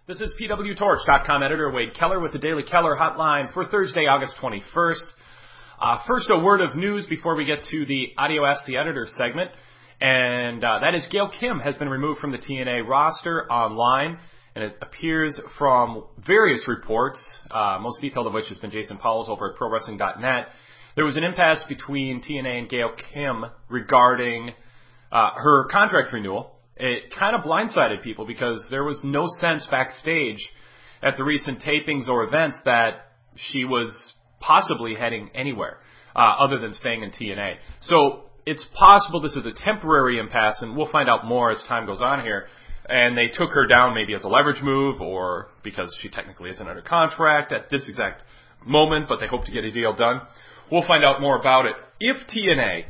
This is PWTorch.com editor Wade Keller with the Daily Keller Hotline for Thursday, August 21st. First, a word of news before we get to the Audio Ask the Editor segment, and that is Gail Kim has been removed from the TNA roster online, and it appears from various reports, most detailed of which has been Jason Powell's over at ProWrestling.net. There was an impasse between TNA and Gail Kim regarding her contract renewal. It kind of blindsided people because there was no sense backstage at the recent tapings or events that she was possibly heading anywhere other than staying in TNA. So it's possible this is a temporary impasse, and we'll find out more as time goes on here. And they took her down maybe as a leverage move or because she technically isn't under contract at this exact moment, but they hope to get a deal done. We'll find out more about it. If TNA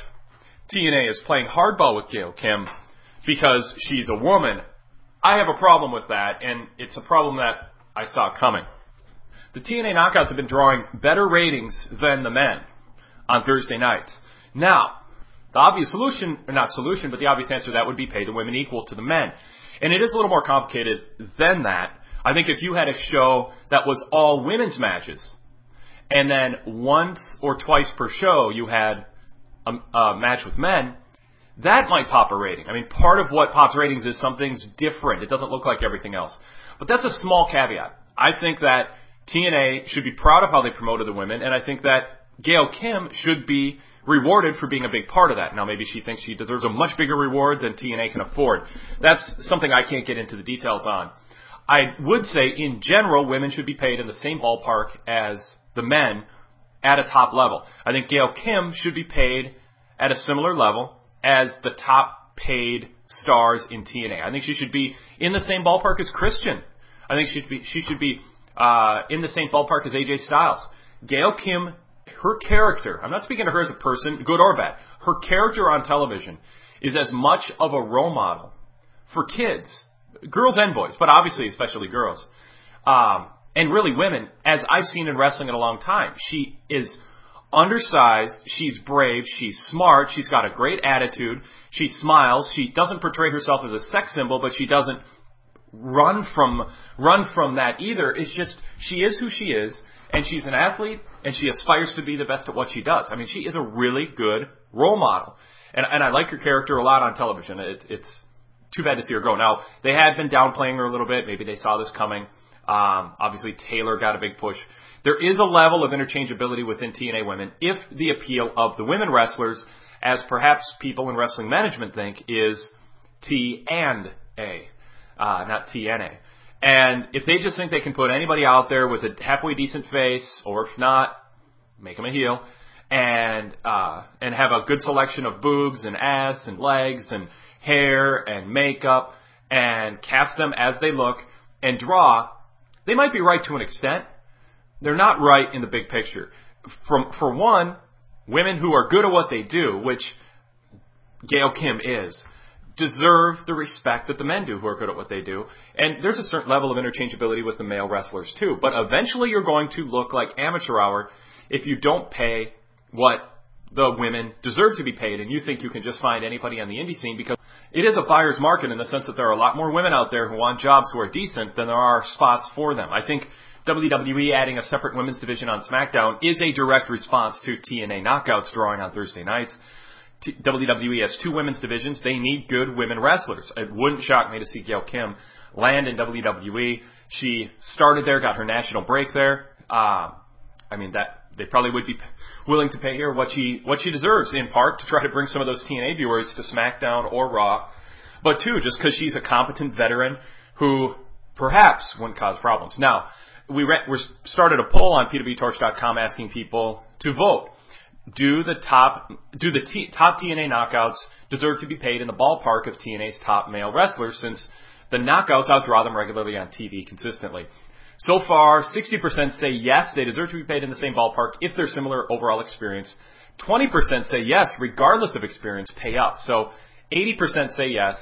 is playing hardball with Gail Kim because she's a woman, I have a problem with that, and it's a problem that I saw coming. The TNA Knockouts have been drawing better ratings than the men on Thursday nights. Now, the obvious the obvious answer to that would be pay the women equal to the men. And it is a little more complicated than that. I think if you had a show that was all women's matches, and then once or twice per show you had a match with men, that might pop a rating. I mean, part of what pops ratings is something's different. It doesn't look like everything else. But that's a small caveat. I think that TNA should be proud of how they promoted the women, and I think that Gail Kim should be rewarded for being a big part of that. Now, maybe she thinks she deserves a much bigger reward than TNA can afford. That's something I can't get into the details on. I would say, in general, women should be paid in the same ballpark as the men at a top level. I think Gail Kim should be paid at a similar level as the top paid stars in TNA. I think she should be in the same ballpark as Christian. I think she should be in the same ballpark as AJ Styles. Gail Kim, her character, I'm not speaking to her as a person, good or bad, her character on television is as much of a role model for kids, girls and boys, but obviously especially girls, and really women, as I've seen in wrestling in a long time. She is undersized, she's brave, she's smart, she's got a great attitude, she smiles, she doesn't portray herself as a sex symbol, but she doesn't run from that either. It's just, she is who she is, and she's an athlete, and she aspires to be the best at what she does. I mean, she is a really good role model, and I like her character a lot on television. It's too bad to see her go. Now, they had been downplaying her a little bit, maybe they saw this coming. Obviously, Taylor got a big push. There is a level of interchangeability within TNA women if the appeal of the women wrestlers, as perhaps people in wrestling management think, is T and A, not TNA. And if they just think they can put anybody out there with a halfway decent face, or if not, make them a heel, and have a good selection of boobs and ass and legs and hair and makeup and cast them as they look and draw, they might be right to an extent. They're not right in the big picture. For one, women who are good at what they do, which Gail Kim is, deserve the respect that the men do who are good at what they do. And there's a certain level of interchangeability with the male wrestlers too. But eventually you're going to look like amateur hour if you don't pay what the women deserve to be paid, and you think you can just find anybody on the indie scene, because it is a buyer's market in the sense that there are a lot more women out there who want jobs who are decent than there are spots for them. I think WWE adding a separate women's division on SmackDown is a direct response to TNA Knockouts drawing on Thursday nights. WWE has two women's divisions. They need good women wrestlers. It wouldn't shock me to see Gail Kim land in WWE. She started there, got her national break there. That they probably would be willing to pay her what she deserves, in part to try to bring some of those TNA viewers to SmackDown or Raw, but two, just because she's a competent veteran who perhaps wouldn't cause problems. Now, we started a poll on PWTorch.com asking people to vote. Do the top TNA Knockouts deserve to be paid in the ballpark of TNA's top male wrestlers, since the Knockouts outdraw them regularly on TV consistently? So far, 60% say yes, they deserve to be paid in the same ballpark if they're similar overall experience. 20% say yes, regardless of experience, pay up. So 80% say yes.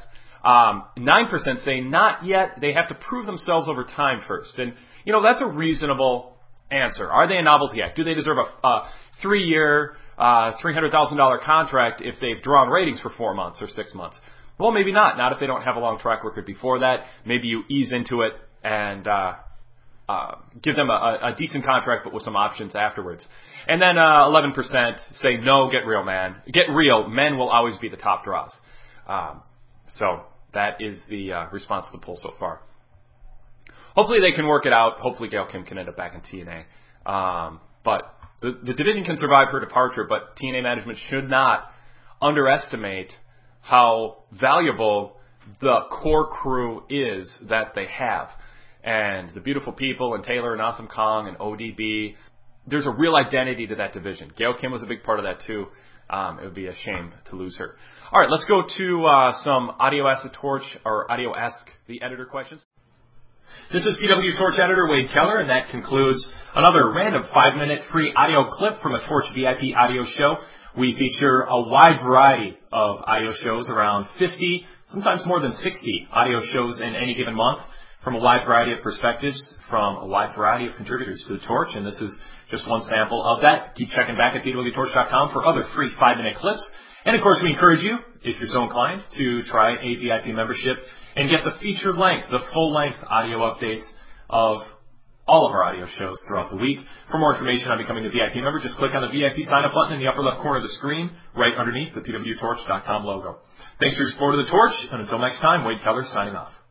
9% say not yet. They have to prove themselves over time first. And, that's a reasonable answer. Are they a novelty act? Do they deserve a 3-year, $300,000 contract if they've drawn ratings for 4 months or 6 months? Well, maybe not. Not if they don't have a long track record before that. Maybe you ease into it and give them a decent contract, but with some options afterwards. And then 11% say, no, get real, man. Get real. Men will always be the top draws. So that is the response to the poll so far. Hopefully they can work it out. Hopefully Gail Kim can end up back in TNA. But the division can survive her departure, but TNA management should not underestimate how valuable the core crew is that they have. And the beautiful people and Taylor and Awesome Kong and ODB, there's a real identity to that division. Gail Kim was a big part of that too. It would be a shame to lose her. All right, let's go to some Audio Ask the Torch or Audio Ask the Editor questions. This is PW Torch editor Wade Keller, and that concludes another random 5-minute free audio clip from a Torch VIP audio show. We feature a wide variety of audio shows, around 50, sometimes more than 60 audio shows in any given month, from a wide variety of perspectives, from a wide variety of contributors to the Torch, and this is just one sample of that. Keep checking back at pwtorch.com for other free 5-minute clips. And of course, we encourage you, if you're so inclined, to try a VIP membership and get the feature length, the full length audio updates of all of our audio shows throughout the week. For more information on becoming a VIP member, just click on the VIP sign up button in the upper left corner of the screen, right underneath the pwtorch.com logo. Thanks for your support of the Torch, and until next time, Wade Keller signing off.